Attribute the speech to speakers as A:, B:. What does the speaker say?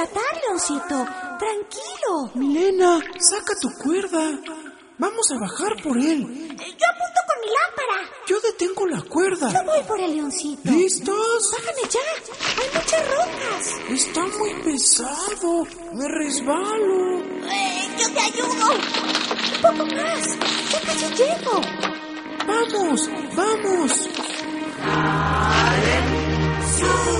A: rescatar, Leoncito. Tranquilo.
B: Milena, saca tu cuerda. Vamos a bajar por él.
A: Yo apunto con mi lámpara.
B: Yo detengo la cuerda.
A: Yo voy por el Leoncito.
B: ¿Listos?
A: Bájame ya. Hay muchas rocas.
B: Está muy pesado. Me resbalo.
A: Yo te ayudo. Un poco más. Ya casi llego.
B: ¡Vamos! ¡Vamos!
A: ¡Sube!